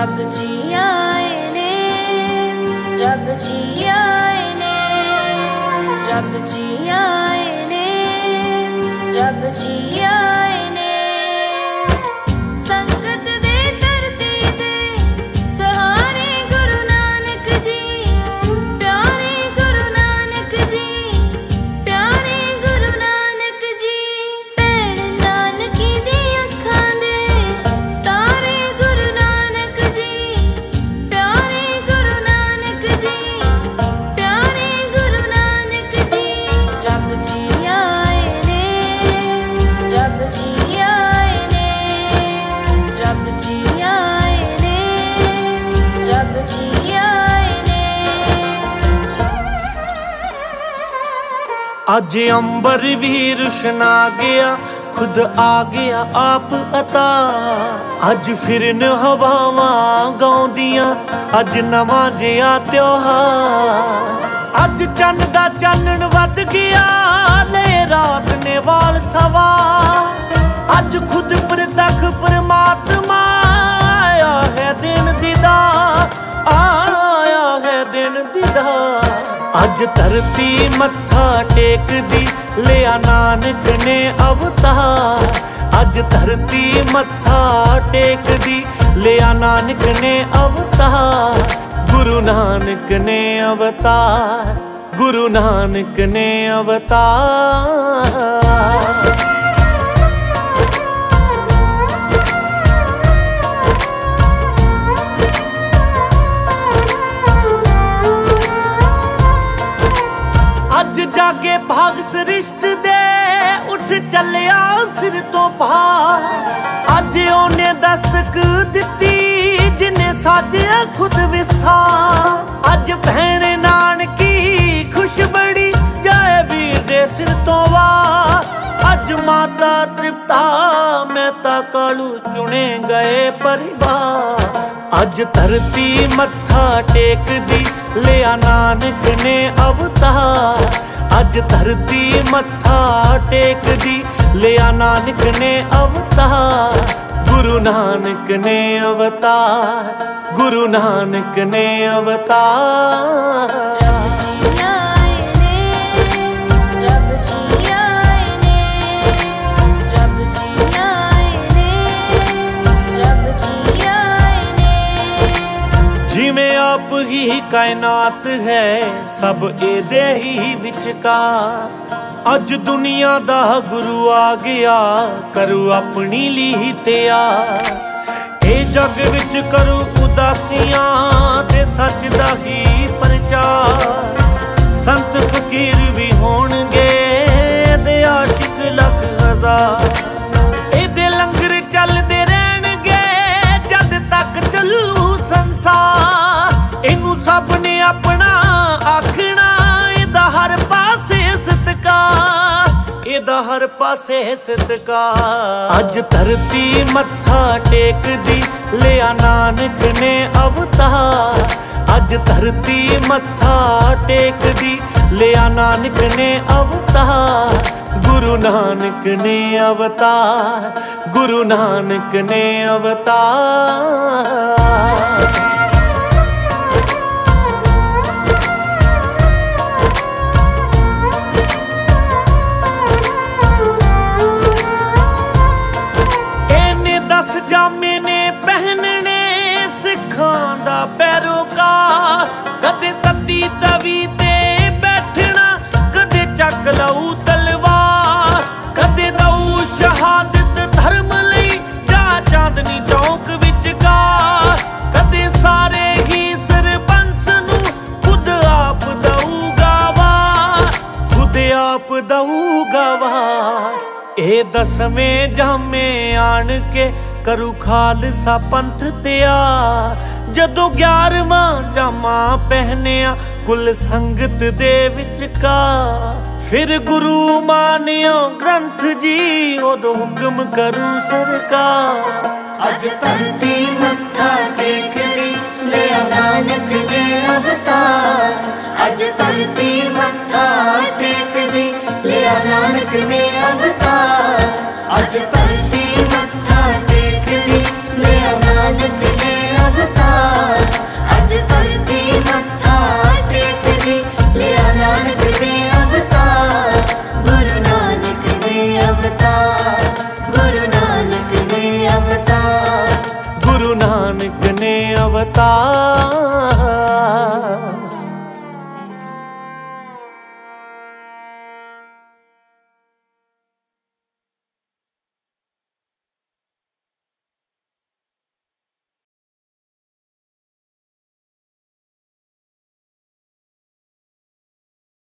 रब जी आए ने, रब जी आए ने, रब जी आए ने, रब जी आए ने। संगत दे धरती दे सहारे गुरु नानक जी, प्यारे गुरु नानक जी, प्यारे गुरु नानक जी। भैण नानकी दी अखां दे तारे गुरु नानक जी, प्यारे गुरु नानक जी, प्यारे गुरु नानक जी। रब जी आए ने, रब जी आए ने, रब जी आए ने, रब जी आए ने। अज अंबर भी रुशना गया, खुद आ गया आप अता। अज फिरन हवावां गाउंदियां, अज नवां जिहा त्योहार। अज चन्न दा चानण वध गया, ले रात ने वाल सवा। अज खुद प्रतख परमात्मा आया है दिन दीदार, आया है दिन दीदार। अज धरती मत्था टेक दी, लिया नानक ने अवतार। अज धरती मत्था टेक दी, लिया नानक ने अवतार। गुरु नानक ने अवतार, गुरु नानक ने अवतार। अज जागे भाग सृष्ट दे, उठ चलिया सिर तो भार। अज ओने दस्तक दिती, जिन्हें साजिया खुद विस्तार। अज भैण नानकी खुश बड़ी, जाए वीर दे सिर तो वार। अज माता तृप्ता मेहता कालू चुने गए परिवार। अज धरती मत्था टेक दी, लिया नानक ने अवतार। अज धरती मत्था टेक दी, लिया नानक ने अवतार। गुरु नानक ने अवतार, गुरु नानक ने अवतार। रब जी आए ने, रब जी आए ने, रब जी आए ने, रब जी आए ने। जिवें आप ही कायनात है, सब एदे ही विचकार। अज दुनिया दा गुरु आ गया, करू अपनी ली तैयार। ए जग विच करू उदासियां, ते सच दा ही प्रचार। संत फकीर भी होणगे, दे आशिक लख हजार। एदे लंगर चलदे रहणगे, जद तक चलू संसार। इनू सब ने अपना आखना, एदा हर पासे सत्कार, एदा हर पासे सत्कार। अज धरती मत्था टेक दी, लिया नानक ने अवतार। अज धरती मत्था टेक दी, लिया नानक ने अवतार। गुरु नानक ने अवतार, गुरु नानक ने अवतार। जामे ने पहनने सिखां दा पैरोकार। कदे तत्ती तवी ते बैठना, कदे चक लऊ तलवार। कदे दऊ शहादत धर्म लई, जा चांदनी चौक विच गार। कदे सारे ही सरबंस नू खुद आप दऊगा वार, खुद आप दऊगा वार। ए दसवें जामे आन के, करू खालसा पंथ तैयार। जदों 11वां जामा पहनिया, कुल संगत दे विचकार। फिर गुरु मानियो ग्रंथ जी, ओदो हुक्म करू सरकार। अज धरती मत्था टेक दी, लिया नानक ने अवतार। अज धरती मत्था टेक दी, लिया नानक ने